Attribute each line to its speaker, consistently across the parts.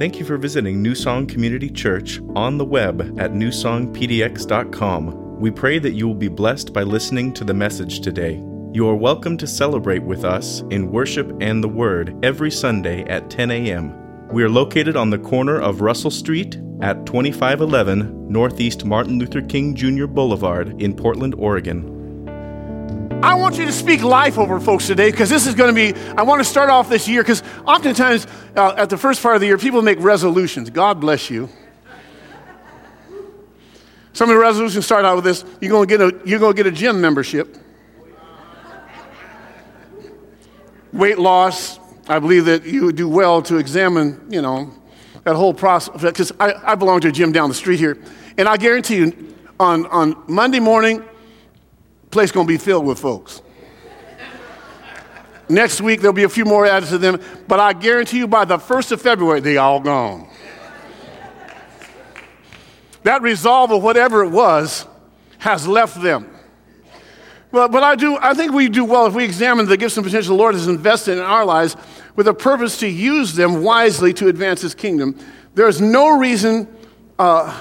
Speaker 1: Thank you for visiting New Song Community Church on the web at newsongpdx.com. We pray that you will be blessed by listening to the message today. You are welcome to celebrate with us in worship and the Word every Sunday at 10 a.m. We are located on the corner of Russell Street at 2511 Northeast Martin Luther King Jr. Boulevard in Portland, Oregon.
Speaker 2: I want you to speak life over folks today, because this is going to be, I want to start off this year, because oftentimes at the first part of the year, people make resolutions. God bless you. Some of the resolutions start out with this: you're going to get a gym membership. Weight loss. I believe that you would do well to examine, that whole process, because I belong to a gym down the street here, and I guarantee you, on Monday morning, place going to be filled with folks. Next week, there'll be a few more added to them, but I guarantee you by the 1st of February, they all gone. That resolve of whatever it was has left them. But I think we do well if we examine the gifts and potential the Lord has invested in our lives with a purpose to use them wisely to advance His kingdom. There is no reason to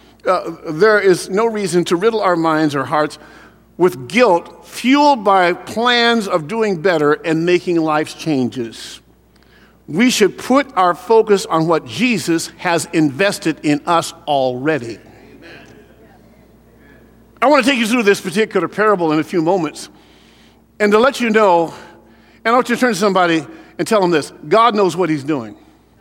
Speaker 2: riddle our minds or hearts with guilt fueled by plans of doing better and making life's changes. We should put our focus on what Jesus has invested in us already. Amen. I want to take you through this particular parable in a few moments. And to let you know, and I want you to turn to somebody and tell them this: God knows what He's doing.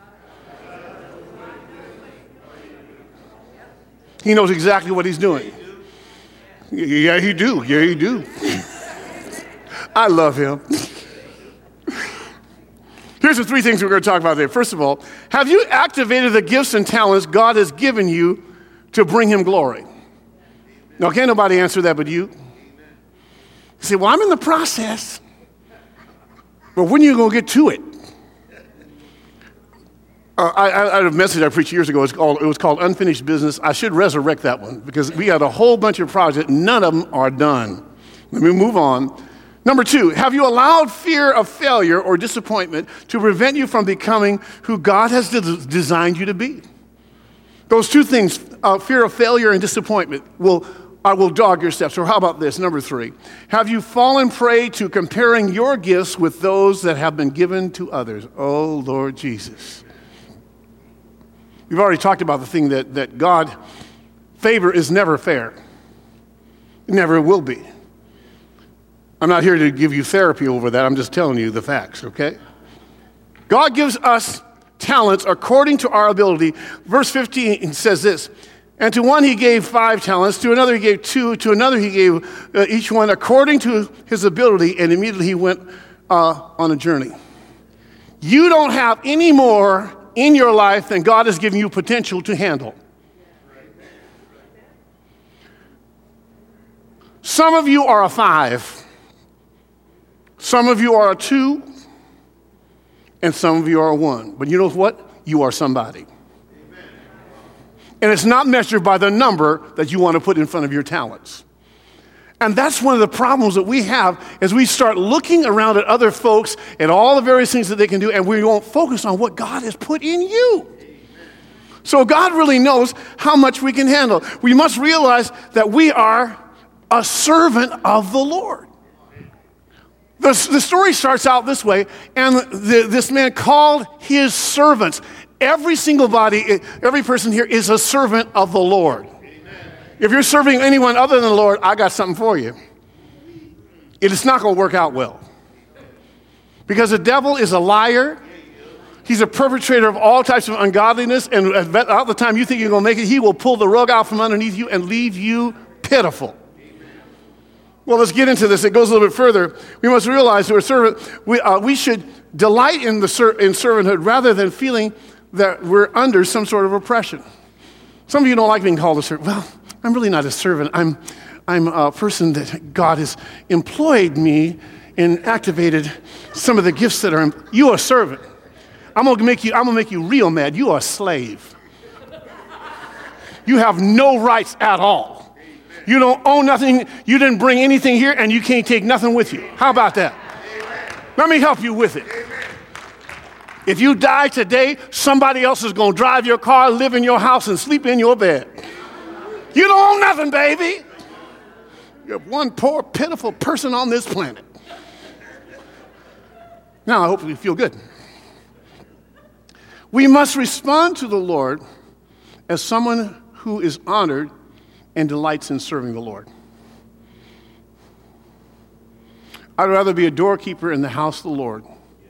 Speaker 2: He knows exactly what He's doing. Yeah, He do. Yeah, He do. I love Him. Here's the three things we're going to talk about today. First of all, have you activated the gifts and talents God has given you to bring Him glory? Now, can't nobody answer that but you. You say, well, I'm in the process. But when are you going to get to it? I had a message I preached years ago. It was called Unfinished Business. I should resurrect that one, because we had a whole bunch of projects. None of them are done. Let me move on. Number 2, have you allowed fear of failure or disappointment to prevent you from becoming who God has designed you to be? Those two things, fear of failure and disappointment, will dog your steps. Or how about this? Number 3, have you fallen prey to comparing your gifts with those that have been given to others? Oh, Lord Jesus. We've already talked about the thing that God, favor is never fair. It never will be. I'm not here to give you therapy over that. I'm just telling you the facts, okay? God gives us talents according to our ability. Verse 15 says this: and to one He gave 5 talents, to another He gave 2, to another He gave each one according to his ability, and immediately he went on a journey. You don't have any more in your life than God has given you potential to handle. Some of you are a 5. Some of you are a 2. And some of you are a 1. But you know what? You are somebody. And it's not measured by the number that you want to put in front of your talents. And that's one of the problems that we have as we start looking around at other folks and all the various things that they can do, and we won't focus on what God has put in you. So God really knows how much we can handle. We must realize that we are a servant of the Lord. The story starts out this way, and this man called his servants. Every person here is a servant of the Lord. If you're serving anyone other than the Lord, I got something for you. It's not going to work out well. Because the devil is a liar. He's a perpetrator of all types of ungodliness, and all the time you think you're going to make it, he will pull the rug out from underneath you and leave you pitiful. Well, let's get into this. It goes a little bit further. We must realize that we should delight in servanthood rather than feeling that we're under some sort of oppression. Some of you don't like being called a servant. Well, I'm really not a servant. I'm a person that God has employed me and activated some of the gifts that are. You are a servant. I'm gonna make you real mad. You are a slave. You have no rights at all. You don't own nothing. You didn't bring anything here, and you can't take nothing with you. How about that? Let me help you with it. If you die today, somebody else is going to drive your car, live in your house, and sleep in your bed. You don't own nothing, baby. You're one poor, pitiful person on this planet. Now, I hope you feel good. We must respond to the Lord as someone who is honored and delights in serving the Lord. I'd rather be a doorkeeper in the house of the Lord,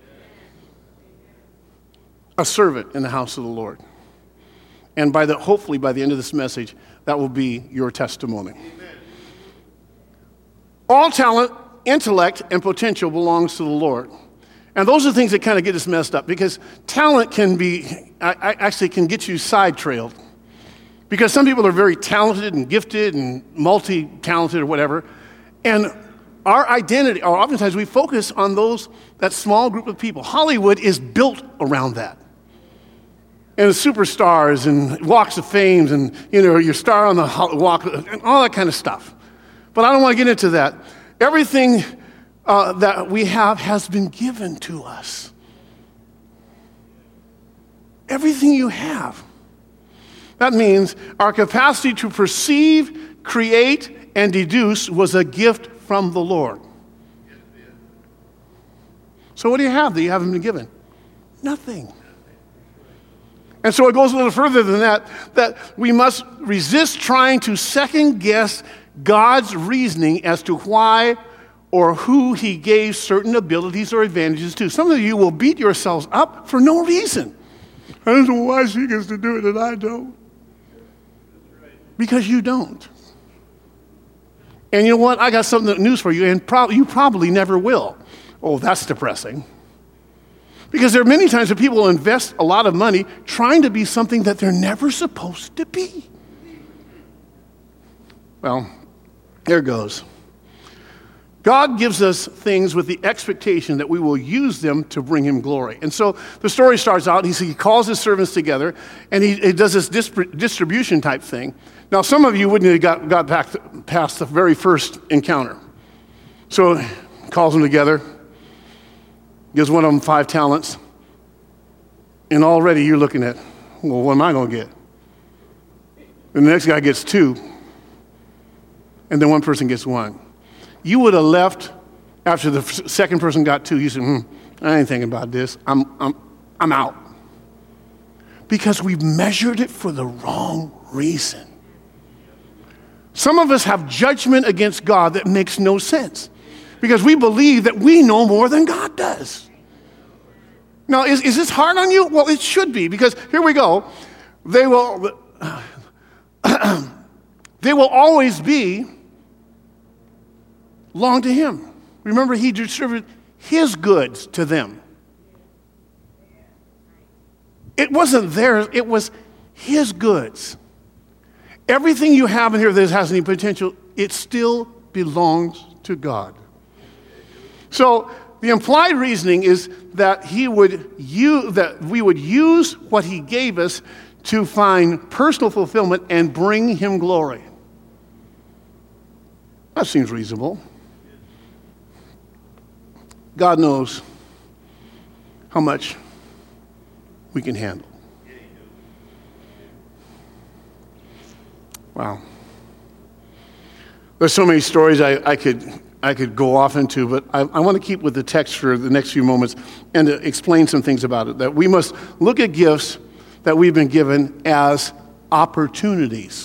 Speaker 2: a servant in the house of the Lord. And hopefully by the end of this message, that will be your testimony. Amen. All talent, intellect, and potential belongs to the Lord. And those are things that kind of get us messed up, because talent can get you side-trailed. Because some people are very talented and gifted and multi-talented or whatever. And our identity, or oftentimes we focus on that small group of people. Hollywood is built around that. And superstars and walks of fame and, your star on the walk and all that kind of stuff. But I don't want to get into that. Everything that we have has been given to us. Everything you have. That means our capacity to perceive, create, and deduce was a gift from the Lord. So what do you have that you haven't been given? Nothing. And so it goes a little further than that we must resist trying to second guess God's reasoning as to why or who he gave certain abilities or advantages to. Some of you will beat yourselves up for no reason. I don't know why she gets to do it and I don't. Because you don't. And you know what? I got something news for you, and you probably never will. Oh, that's depressing. Because there are many times that people invest a lot of money trying to be something that they're never supposed to be. Well, there goes. God gives us things with the expectation that we will use them to bring him glory. And so the story starts out, he calls his servants together, and he does this distribution type thing. Now, some of you wouldn't have got back past the very first encounter. So he calls them together, gives one of them 5 talents, and already you're looking at, well, what am I going to get? And the next guy gets 2, and then one person gets 1. You would have left after the second person got 2. You said, I ain't thinking about this. I'm out. Because we've measured it for the wrong reason. Some of us have judgment against God that makes no sense. Because we believe that we know more than God does. Now, is this hard on you? Well, it should be, because here we go. They will always belong to him. Remember, he distributed his goods to them. It wasn't theirs, it was his goods. Everything you have in here that has any potential, it still belongs to God. So the implied reasoning is that we would use what he gave us to find personal fulfillment and bring him glory. That seems reasonable. God knows how much we can handle. Wow. There's so many stories I could go off into, but I want to keep with the text for the next few moments and to explain some things about it. That we must look at gifts that we've been given as opportunities.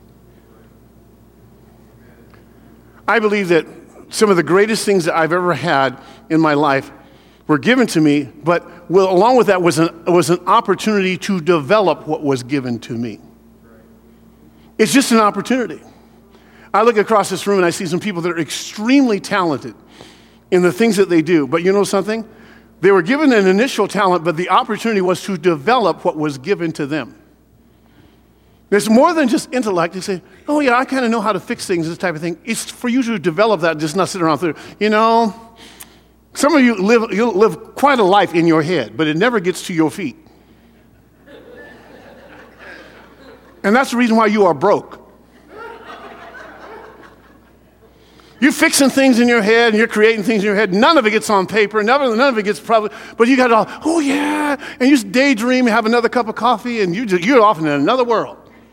Speaker 2: I believe that some of the greatest things that I've ever had in my life were given to me, but along with that was an opportunity to develop what was given to me. It's just an opportunity. I look across this room and I see some people that are extremely talented in the things that they do. But you know something? They were given an initial talent, but the opportunity was to develop what was given to them. There's more than just intellect. You say, oh yeah, I kind of know how to fix things, this type of thing. It's for you to develop that, just not sit around there. Some of you live quite a life in your head, but it never gets to your feet. And that's the reason why you are broke. You're fixing things in your head and you're creating things in your head. None of it gets on paper. None of it gets published. But you got it all, oh yeah. And you just daydream, have another cup of coffee, and you're off in another world.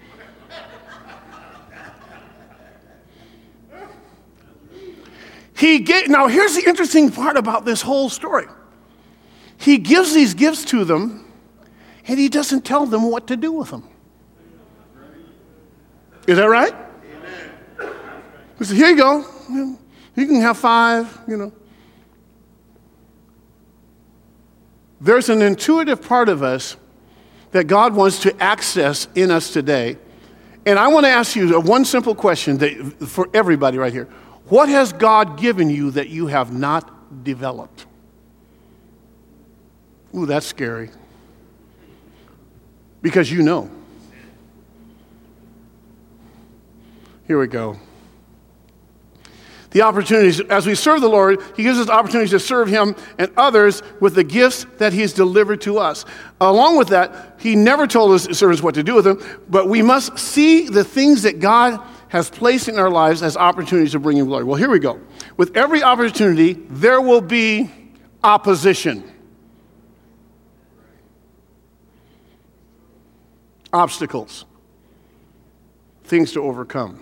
Speaker 2: Now here's the interesting part about this whole story. He gives these gifts to them, and he doesn't tell them what to do with them. Is that right? He said, here you go. You can have 5, There's an intuitive part of us that God wants to access in us today. And I want to ask you one simple question for everybody right here. What has God given you that you have not developed? Ooh, that's scary. Because you know. Here we go. The opportunities, as we serve the Lord, he gives us opportunities to serve him and others with the gifts that he's delivered to us. Along with that, he never told us servants what to do with them, but we must see the things that God has placed in our lives as opportunities to bring him glory. Well, here we go. With every opportunity, there will be opposition. Obstacles. Things to overcome.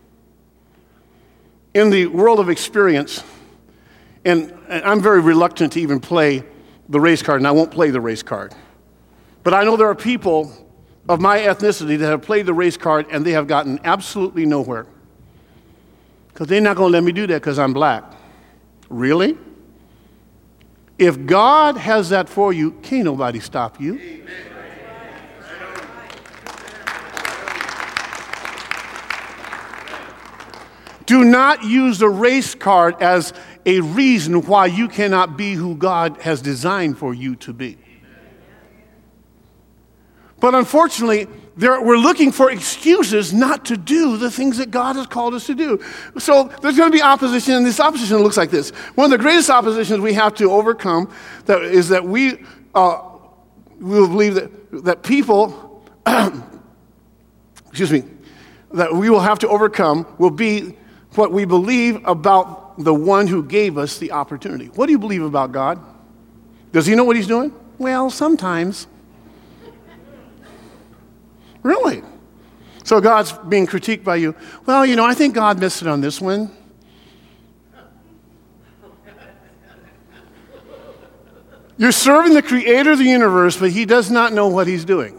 Speaker 2: In the world of experience, and I'm very reluctant to even play the race card, and I won't play the race card. But I know there are people of my ethnicity that have played the race card and they have gotten absolutely nowhere. Because they're not going to let me do that because I'm black. Really? If God has that for you, can't nobody stop you. Amen. Do not use the race card as a reason why you cannot be who God has designed for you to be. But unfortunately, we're looking for excuses not to do the things that God has called us to do. So there's going to be opposition, and this opposition looks like this. One of the greatest oppositions we have to overcome is that we will believe that people, that we will have to overcome will be what we believe about the one who gave us the opportunity. What do you believe about God? Does he know what he's doing? Well, sometimes. Really? So God's being critiqued by you. Well, I think God missed it on this one. You're serving the creator of the universe, but he does not know what he's doing.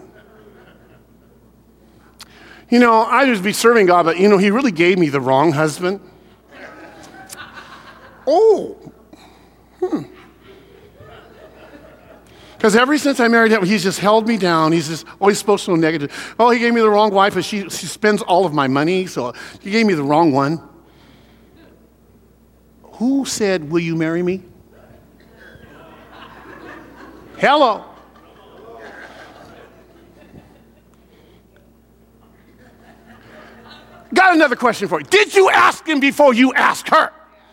Speaker 2: I just be serving God, but, he really gave me the wrong husband. Because ever since I married him, he's just held me down. He's just always spoke so negative. Oh, he gave me the wrong wife, but she spends all of my money, so he gave me the wrong one. Who said, will you marry me? Hello. Got another question for you. Did you ask him before you asked her?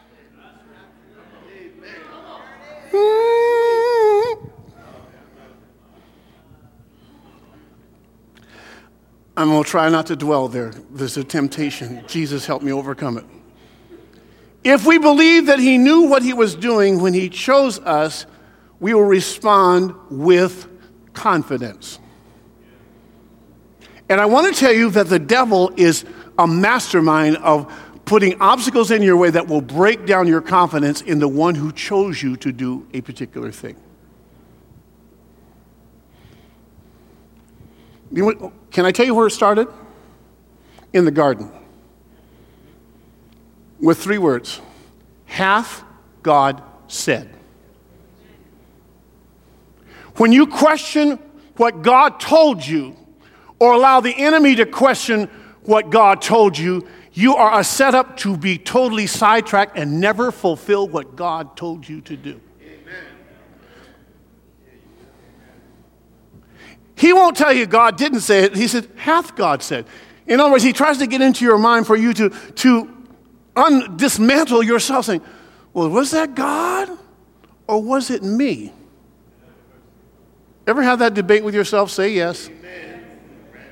Speaker 2: I'm going to try not to dwell there. There's a temptation. Jesus, help me overcome it. If we believe that he knew what he was doing when he chose us, we will respond with confidence. And I want to tell you that the devil is a mastermind of putting obstacles in your way that will break down your confidence in the one who chose you to do a particular thing. Can I tell you where it started? In the garden. With 3 words. Hath God said. When you question what God told you, or allow the enemy to question what God told you, you are a setup to be totally sidetracked and never fulfill what God told you to do. Amen. He won't tell you God didn't say it. He said, hath God said. In other words, he tries to get into your mind for you to dismantle yourself, saying, well, was that God or was it me? Ever have that debate with yourself? Say yes. Amen.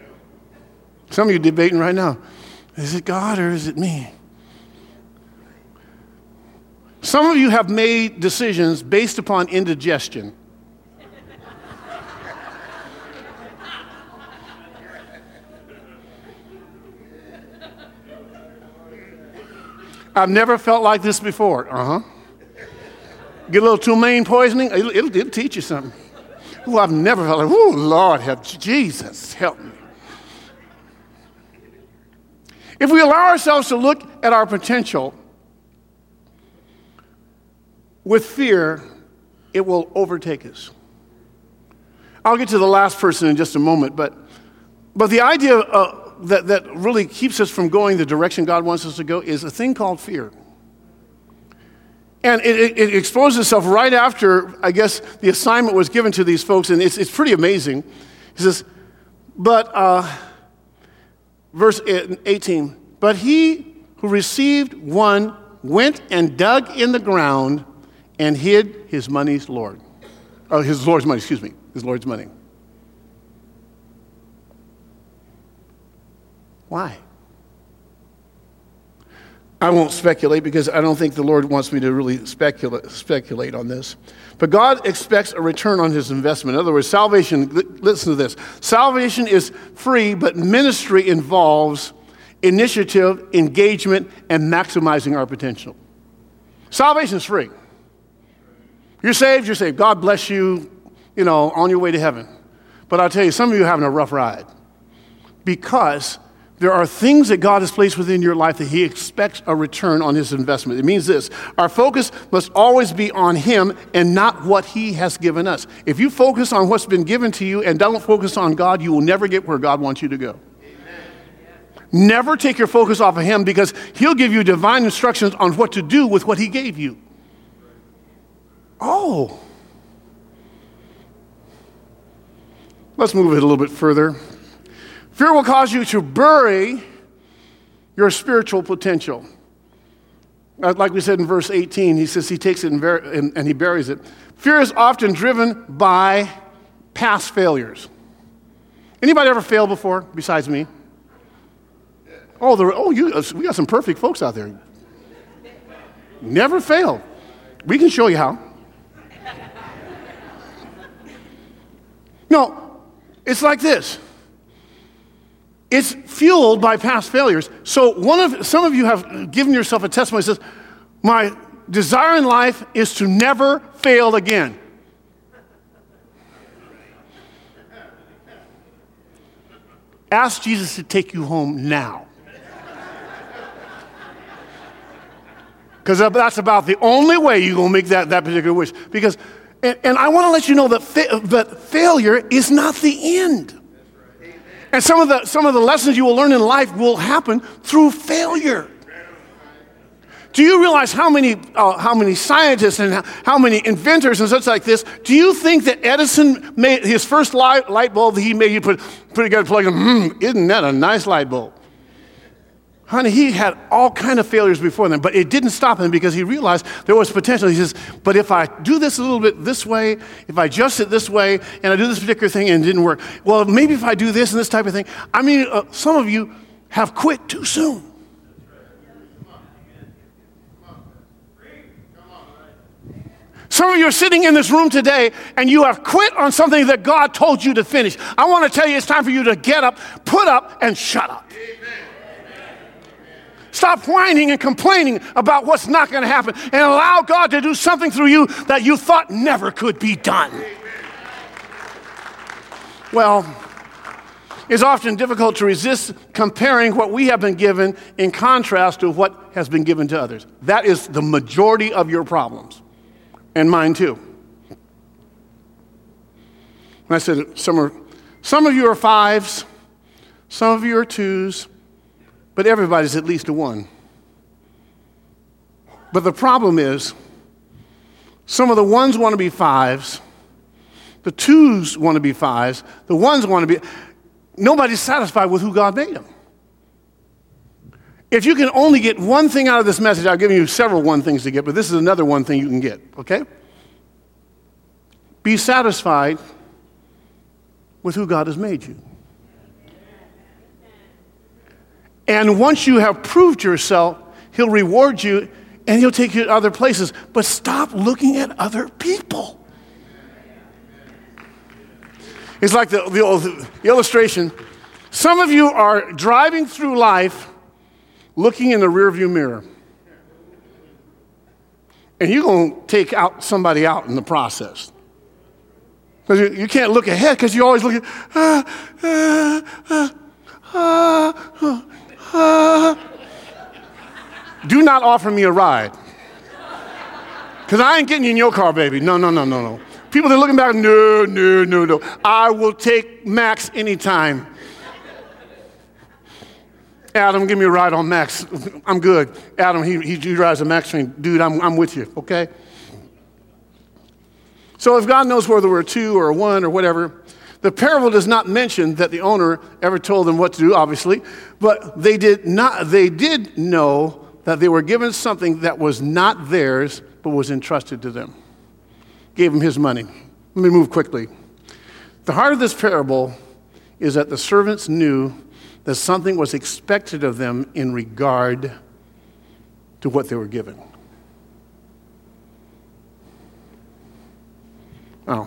Speaker 2: Some of you debating right now. Is it God or is it me? Some of you have made decisions based upon indigestion. I've never felt like this before. Get a little ptomaine poisoning, it'll teach you something. Ooh, I've never felt like, ooh, Lord, Jesus, help me. If we allow ourselves to look at our potential with fear, it will overtake us. I'll get to the last person in just a moment, but the idea that really keeps us from going the direction God wants us to go is a thing called fear. And it exposes itself right after, I guess, the assignment was given to these folks, and it's pretty amazing. He says, verse 18, but he who received one went and dug in the ground and hid his money's Lord. Oh, his Lord's money, his Lord's money. Why? I won't speculate because I don't think the Lord wants me to really speculate on this. But God expects a return on his investment. In other words, salvation, listen to this. Salvation is free, but ministry involves initiative, engagement, and maximizing our potential. Salvation is free. You're saved, you're saved. God bless you, on your way to heaven. But I'll tell you, some of you are having a rough ride because there are things that God has placed within your life that he expects a return on his investment. It means this: our focus must always be on him and not what he has given us. If you focus on what's been given to you and don't focus on God, you will never get where God wants you to go. Amen. Never take your focus off of him, because he'll give you divine instructions on what to do with what he gave you. Oh. Let's move it a little bit further. Fear will cause you to bury your spiritual potential. Like we said in verse 18, he says he takes it and he buries it. Fear is often driven by past failures. Anybody ever failed before besides me? We got some perfect folks out there. Never failed. We can show you how. No, it's like this. It's fueled by past failures. So some of you have given yourself a testimony that says, my desire in life is to never fail again. Ask Jesus to take you home now. Because that's about the only way you're going to make that particular wish. Because, and I want to let you know that failure is not the end. And some of the lessons you will learn in life will happen through failure. Do you realize how many scientists and how many inventors and such like this? Do you think that Edison made his first light bulb that he made? He put together, plug in. Isn't that a nice light bulb? Honey, he had all kind of failures before then, but it didn't stop him because he realized there was potential. He says, but if I do this a little bit this way, if I adjust it this way, and I do this particular thing and it didn't work, well, maybe if I do this and this type of thing. I mean, some of you have quit too soon. Some of you are sitting in this room today and you have quit on something that God told you to finish. I want to tell you it's time for you to get up, put up, and shut up. Stop whining and complaining about what's not going to happen and allow God to do something through you that you thought never could be done. Well, it's often difficult to resist comparing what we have been given in contrast to what has been given to others. That is the majority of your problems, and mine too. And I said some of you are 5s, some of you are 2s, but everybody's at least a 1. But the problem is, some of the 1s want to be 5s, the 2s want to be 5s, the 1s want to be... Nobody's satisfied with who God made them. If you can only get one thing out of this message, I've given you several one things to get, but this is another one thing you can get, okay? Be satisfied with who God has made you. And once you have proved yourself, he'll reward you and he'll take you to other places. But stop looking at other people. It's like the illustration. Some of you are driving through life looking in the rearview mirror. And you're going to take out somebody out in the process. Because you can't look ahead because you're always looking, Do not offer me a ride. Because I ain't getting you in your car, baby. No. People that are looking back, no. I will take Max anytime. Adam, give me a ride on Max. I'm good. Adam, he drives a Max train. Dude, I'm with you, okay? So if God knows whether we're a 2 or a 1 or whatever, the parable does not mention that the owner ever told them what to do, obviously, but they did know that they were given something that was not theirs, but was entrusted to them. Gave them his money. Let me move quickly. The heart of this parable is that the servants knew that something was expected of them in regard to what they were given. Oh.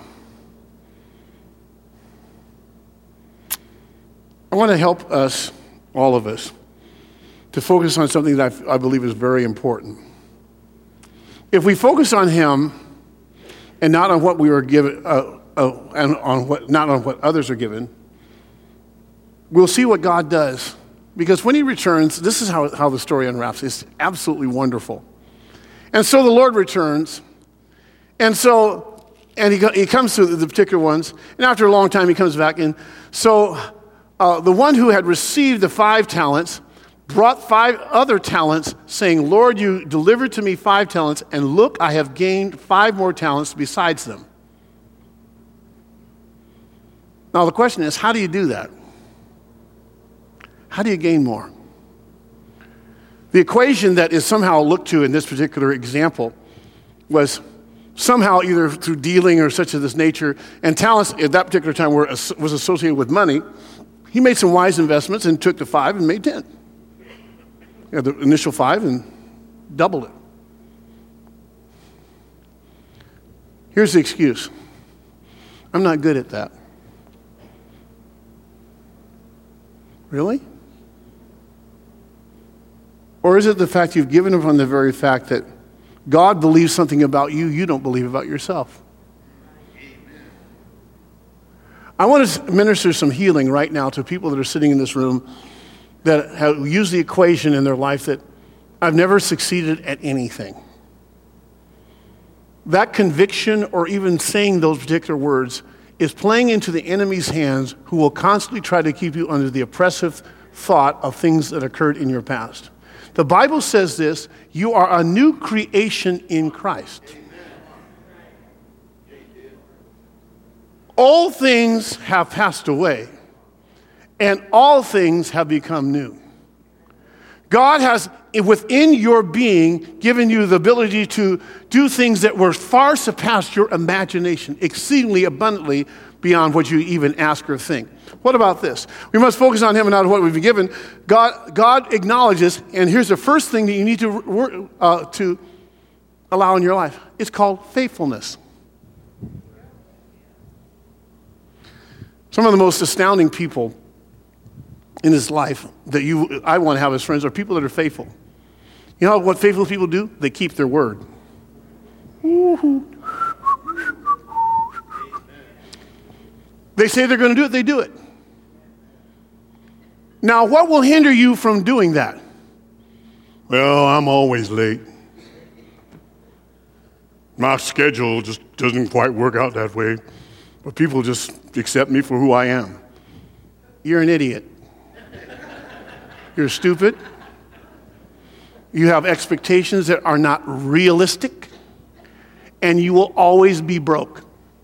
Speaker 2: I want to help us, all of us, to focus on something that I believe is very important. If we focus on him and not on what we were given, not on what others are given, we'll see what God does. Because when he returns, this is how the story unwraps. It's absolutely wonderful. And so the Lord returns, and he comes to the particular ones, and after a long time he comes back. And so the one who had received the 5 talents brought 5 other talents, saying, Lord, you delivered to me 5 talents, and look, I have gained 5 more talents besides them. Now the question is, how do you do that? How do you gain more? The equation that is somehow looked to in this particular example was somehow either through dealing or such of this nature, and talents at that particular time was associated with money. He made some wise investments and took the 5 and made 10. He had the initial 5 and doubled it. Here's the excuse. I'm not good at that. Really? Or is it the fact you've given upon the very fact that God believes something about you you don't believe about yourself? I want to minister some healing right now to people that are sitting in this room that have used the equation in their life that I've never succeeded at anything. That conviction, or even saying those particular words, is playing into the enemy's hands, who will constantly try to keep you under the oppressive thought of things that occurred in your past. The Bible says this: you are a new creation in Christ. All things have passed away, and all things have become new. God has, within your being, given you the ability to do things that were far surpassed your imagination, exceedingly abundantly beyond what you even ask or think. What about this? We must focus on him and not on what we've been given. God acknowledges, and here's the first thing that you need to allow in your life. It's called faithfulness. Some of the most astounding people in his life that I want to have as friends are people that are faithful. You know what faithful people do? They keep their word. They say they're going to do it, they do it. Now, what will hinder you from doing that? Well, I'm always late. My schedule just doesn't quite work out that way. But people just accept me for who I am. You're an idiot. You're stupid. You have expectations that are not realistic. And you will always be broke.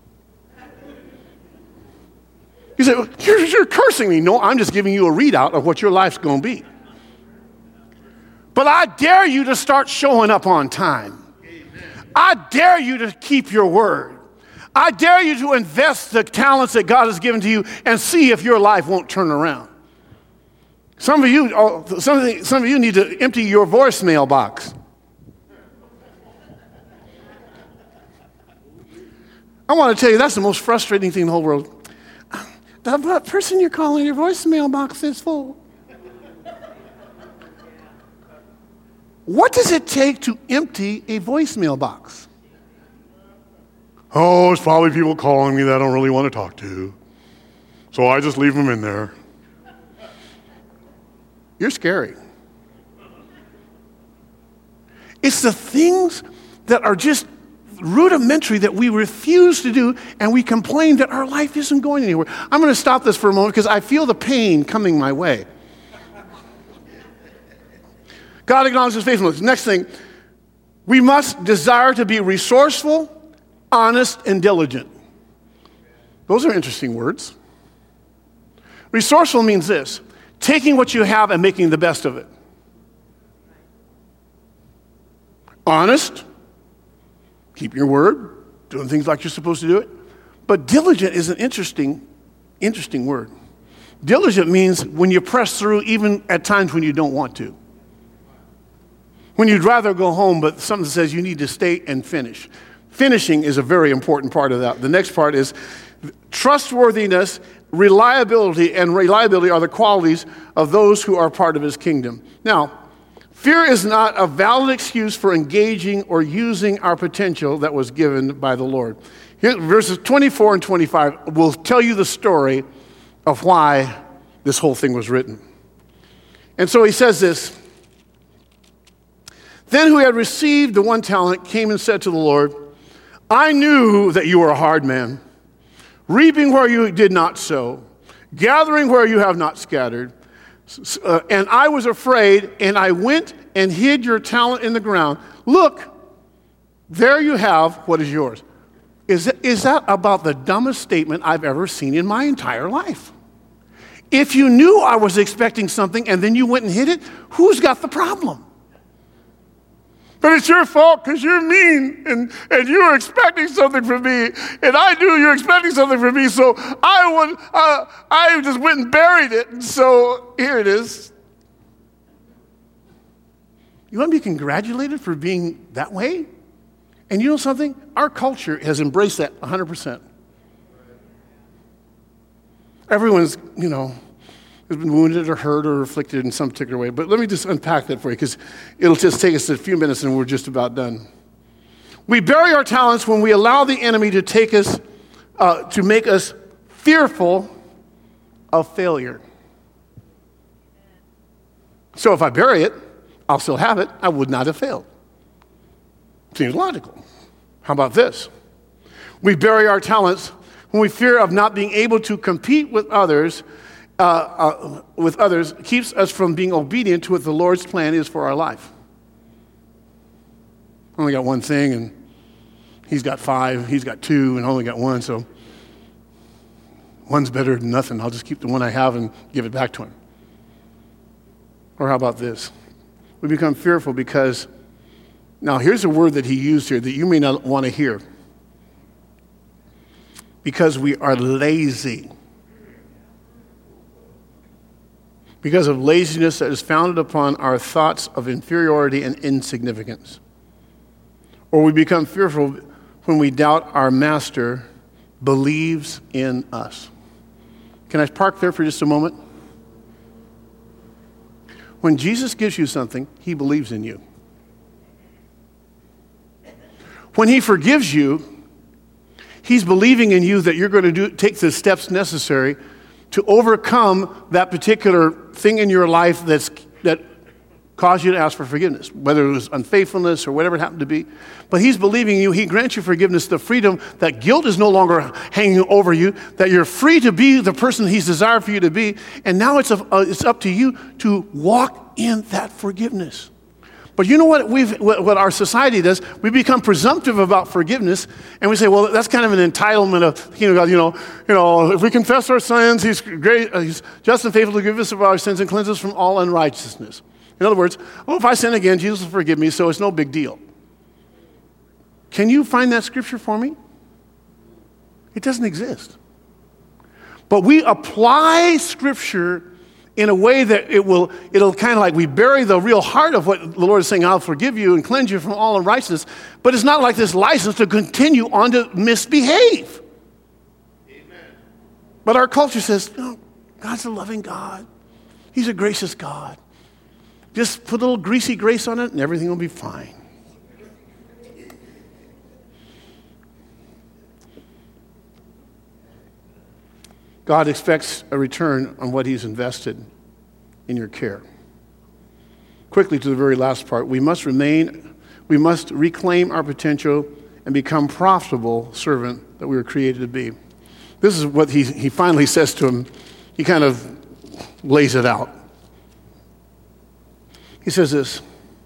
Speaker 2: You say, you're cursing me. No, I'm just giving you a readout of what your life's going to be. But I dare you to start showing up on time. I dare you to keep your word. I dare you to invest the talents that God has given to you and see if your life won't turn around. Some of you need to empty your voicemail box. I want to tell you, that's the most frustrating thing in the whole world. The person you're calling, your voicemail box is full. What does it take to empty a voicemail box? Oh, it's probably people calling me that I don't really want to talk to. So I just leave them in there. You're scary. It's the things that are just rudimentary that we refuse to do, and we complain that our life isn't going anywhere. I'm going to stop this for a moment because I feel the pain coming my way. God acknowledges faithfulness. Next thing, we must desire to be resourceful, honest, and diligent. Those are interesting words. Resourceful means this: taking what you have and making the best of it. Honest, keep your word, doing things like you're supposed to do it. But diligent is an interesting word. Diligent means when you press through even at times when you don't want to. When you'd rather go home, but something says you need to stay and finish. Finishing is a very important part of that. The next part is trustworthiness, reliability, and reliability are the qualities of those who are part of his kingdom. Now, fear is not a valid excuse for engaging or using our potential that was given by the Lord. Here, verses 24 and 25 will tell you the story of why this whole thing was written. And so he says this: Then who had received the 1 talent came and said to the Lord, I knew that you were a hard man, reaping where you did not sow, gathering where you have not scattered. And I was afraid, and I went and hid your talent in the ground. Look, there you have what is yours. Is that about the dumbest statement I've ever seen in my entire life? If you knew I was expecting something and then you went and hid it, who's got the problem? But it's your fault because you're mean and you were expecting something from me, and I knew you were expecting something from me, so I just went and buried it, and so here it is. You want to be congratulated for being that way? And you know something? Our culture has embraced that 100%. Everyone's, has been wounded or hurt or afflicted in some particular way. But let me just unpack that for you, because it'll just take us a few minutes and we're just about done. We bury our talents when we allow the enemy to take us, to make us fearful of failure. So if I bury it, I'll still have it. I would not have failed. Seems logical. How about this? We bury our talents when we fear of not being able to compete with others, keeps us from being obedient to what the Lord's plan is for our life. I only got one thing, and he's got 5, he's got 2, and I only got 1, so one's better than nothing. I'll just keep the one I have and give it back to him. Or how about this? We become fearful because, now here's a word that he used here that you may not want to hear. Because we are lazy. Because of laziness that is founded upon our thoughts of inferiority and insignificance. Or we become fearful when we doubt our master believes in us. Can I park there for just a moment? When Jesus gives you something, he believes in you. When he forgives you, he's believing in you that you're going to take the steps necessary to overcome that particular thing in your life that caused you to ask for forgiveness, whether it was unfaithfulness or whatever it happened to be. But he's believing in you. He grants you forgiveness, the freedom that guilt is no longer hanging over you, that you're free to be the person he's desired for you to be, and now it's up to you to walk in that forgiveness. But you know what our society does? We become presumptive about forgiveness, and we say, well, that's kind of an entitlement of, God, if we confess our sins, he's great, he's just and faithful to forgive us of our sins and cleanse us from all unrighteousness. In other words, if I sin again, Jesus will forgive me, so it's no big deal. Can you find that scripture for me? It doesn't exist. But we apply scripture in a way that it'll kind of like we bury the real heart of what the Lord is saying, I'll forgive you and cleanse you from all unrighteousness. But it's not like this license to continue on to misbehave. Amen. But our culture says, no, God's a loving God. He's a gracious God. Just put a little greasy grace on it and everything will be fine. God expects a return on what he's invested in your care. Quickly to the very last part, we must reclaim our potential and become profitable servant that we were created to be. This is what he finally says to him. He kind of lays it out. He says this,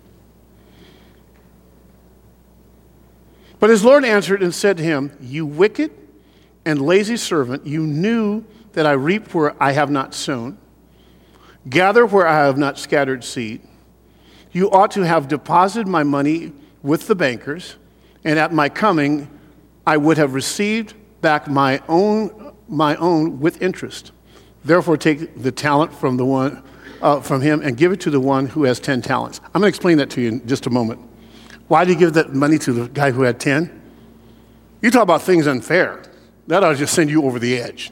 Speaker 2: but his Lord answered and said to him, you wicked and lazy servant, you knew that I reap where I have not sown, gather where I have not scattered seed. You ought to have deposited my money with the bankers, and at my coming I would have received back my own with interest. Therefore take the talent from him and give it to the one who has 10 talents. I'm going to explain that to you in just a moment. Why did he give that money to the guy who had 10? You talk about things unfair. That ought to just send you over the edge.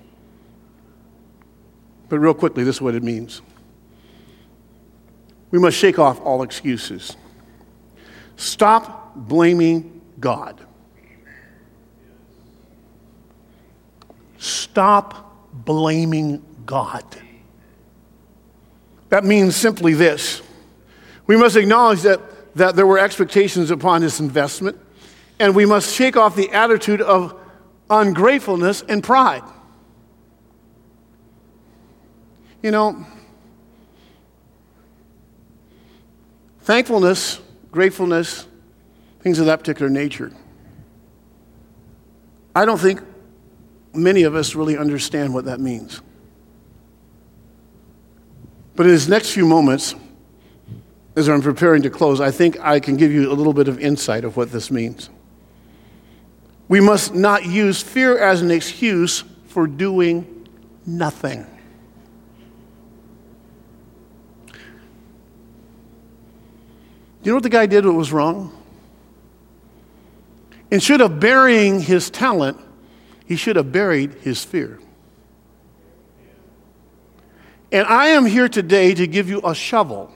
Speaker 2: But real quickly, this is what it means. We must shake off all excuses. Stop blaming God. Stop blaming God. That means simply this. We must acknowledge that there were expectations upon this investment, and we must shake off the attitude of ungratefulness and pride. You know, thankfulness, gratefulness, things of that particular nature. I don't think many of us really understand what that means. But in his next few moments, as I'm preparing to close, I think I can give you a little bit of insight of what this means. We must not use fear as an excuse for doing nothing. You know what the guy did that was wrong? Instead of burying his talent, he should have buried his fear. And I am here today to give you a shovel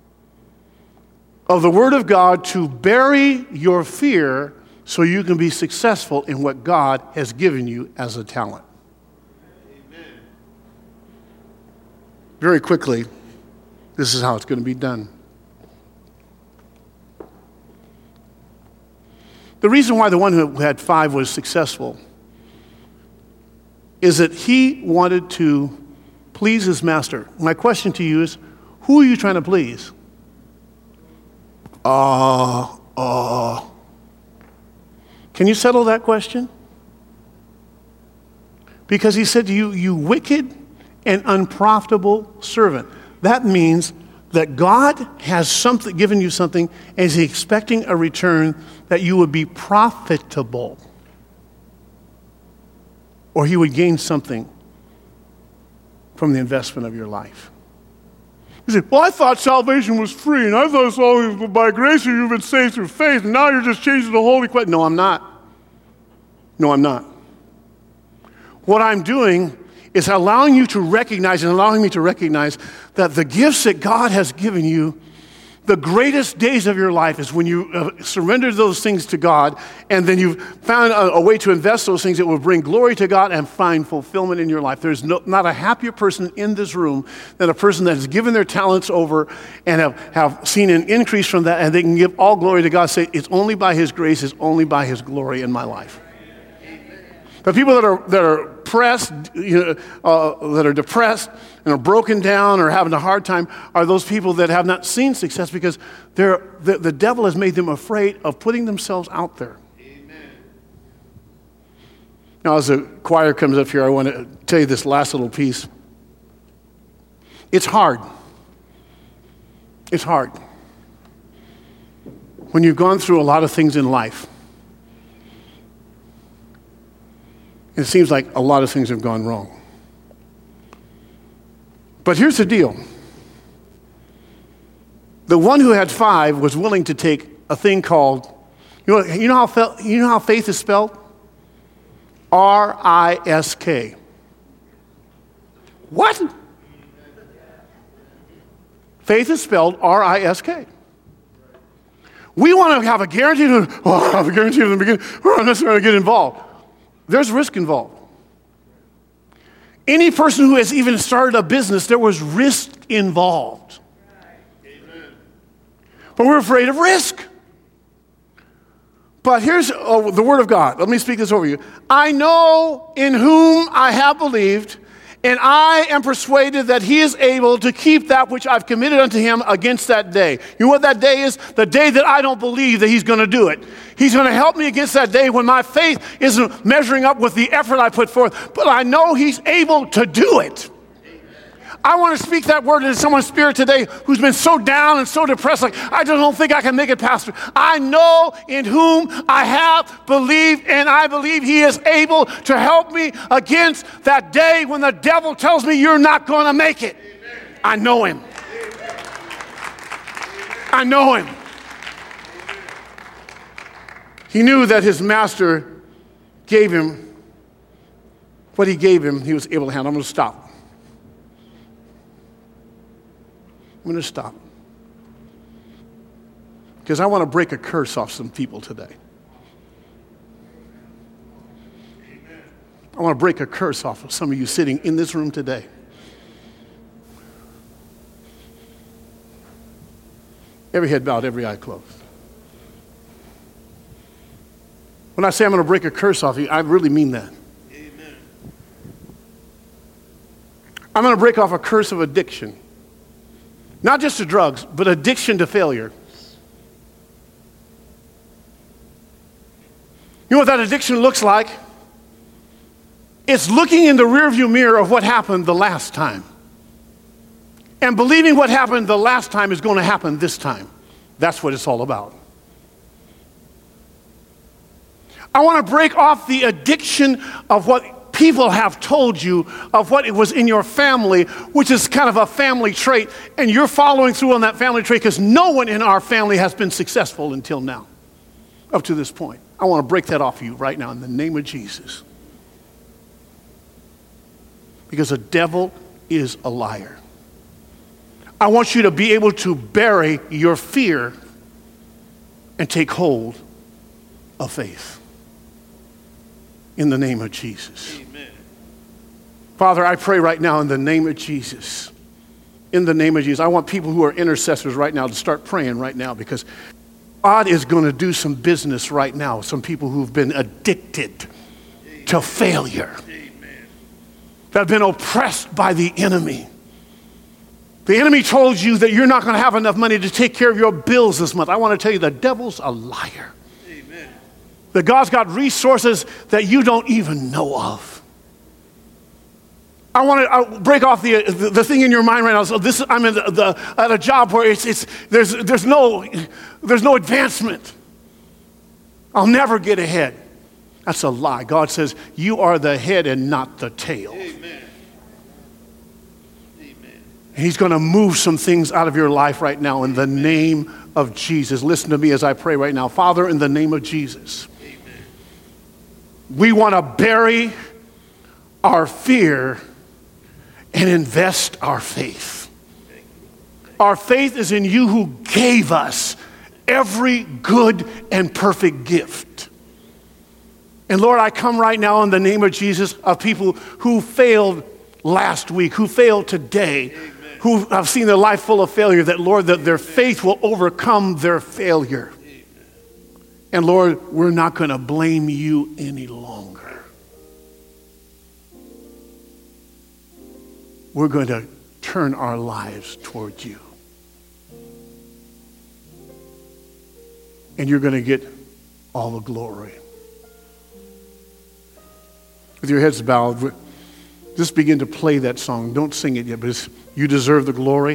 Speaker 2: of the Word of God to bury your fear so you can be successful in what God has given you as a talent. Amen. Very quickly, this is how it's going to be done. The reason why the one who had 5 was successful is that he wanted to please his master. My question to you is, who are you trying to please? Can you settle that question? Because he said to you, you wicked and unprofitable servant. That means that God has something, given you something, and is expecting a return that you would be profitable. Or he would gain something from the investment of your life. You say, well, I thought salvation was free, and I thought it's always by grace you've been saved through faith, and now you're just changing the Holy Quest. No, I'm not. No, I'm not. What I'm doing is allowing you to recognize and allowing me to recognize that the gifts that God has given you, the greatest days of your life is when you surrender those things to God, and then you've found a way to invest those things that will bring glory to God and find fulfillment in your life. There's not a happier person in this room than a person that has given their talents over and have seen an increase from that, and they can give all glory to God, say, it's only by His grace, it's only by His glory in my life. The people that are pressed, that are depressed and are broken down or having a hard time are those people that have not seen success because the devil has made them afraid of putting themselves out there. Amen. Now, as the choir comes up here, I want to tell you this last little piece. It's hard. It's hard. When you've gone through a lot of things in life, it seems like a lot of things have gone wrong. But here's the deal. The one who had 5 was willing to take a thing called, you know how faith is spelled? R-I-S-K. What? Faith is spelled R-I-S-K. We want to have a guarantee from the beginning. We're not necessarily going to get involved. There's risk involved. Any person who has even started a business, there was risk involved. Amen. But we're afraid of risk. But here's the word of God. Let me speak this over you. I know in whom I have believed, and I am persuaded that he is able to keep that which I've committed unto him against that day. You know what that day is? The day that I don't believe that he's going to do it. He's going to help me against that day when my faith isn't measuring up with the effort I put forth. But I know he's able to do it. I want to speak that word into someone's spirit today who's been so down and so depressed, like, I just don't think I can make it, Pastor. I know in whom I have believed, and I believe he is able to help me against that day when the devil tells me you're not going to make it. Amen. I know him. Amen. I know him. Amen. He knew that his master gave him what he gave him, he was able to handle. I'm going to stop. I'm going to stop. Because I want to break a curse off some people today. Amen. I want to break a curse off of some of you sitting in this room today. Every head bowed, every eye closed. When I say I'm going to break a curse off you, I really mean that. Amen. I'm going to break off a curse of addiction. Not just to drugs, but addiction to failure. You know what that addiction looks like? It's looking in the rearview mirror of what happened the last time. And believing what happened the last time is going to happen this time. That's what it's all about. I want to break off the addiction of what people have told you, of what it was in your family, which is kind of a family trait, and you're following through on that family trait because no one in our family has been successful until now, up to this point. I want to break that off of you right now in the name of Jesus. Because the devil is a liar. I want you to be able to bury your fear and take hold of faith. In the name of Jesus. Amen. Father, I pray right now in the name of Jesus. In the name of Jesus. I want people who are intercessors right now to start praying right now because God is going to do some business right now. Some people who've been addicted to failure. Amen. That have been oppressed by the enemy. The enemy told you that you're not going to have enough money to take care of your bills this month. I want to tell you the devil's a liar. That God's got resources that you don't even know of. I want to break off the thing in your mind right now. So I'm at a job where there's no advancement. I'll never get ahead. That's a lie. God says you are the head and not the tail. Amen. Amen. He's going to move some things out of your life right now in the name of Jesus. Listen to me as I pray right now. Father, in the name of Jesus. We want to bury our fear and invest our faith. Our faith is in you who gave us every good and perfect gift. And Lord, I come right now in the name of Jesus of people who failed last week, who failed today, Amen. Who have seen their life full of failure, that Lord, that their faith will overcome their failure. And Lord, we're not going to blame you any longer. We're going to turn our lives toward you. And you're going to get all the glory. With your heads bowed, just begin to play that song. Don't sing it yet, but you deserve the glory.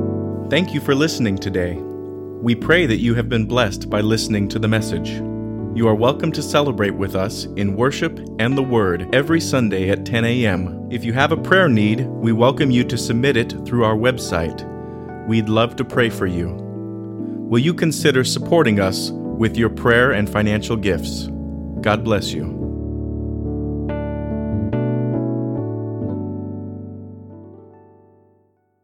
Speaker 1: Thank you for listening today. We pray that you have been blessed by listening to the message. You are welcome to celebrate with us in worship and the Word every Sunday at 10 a.m. If you have a prayer need, we welcome you to submit it through our website. We'd love to pray for you. Will you consider supporting us with your prayer and financial gifts? God bless you.